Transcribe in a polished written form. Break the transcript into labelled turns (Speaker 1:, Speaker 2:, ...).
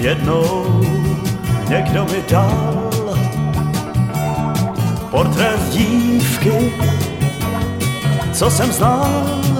Speaker 1: Jednou někdo mi dal portrét dívky, co jsem znal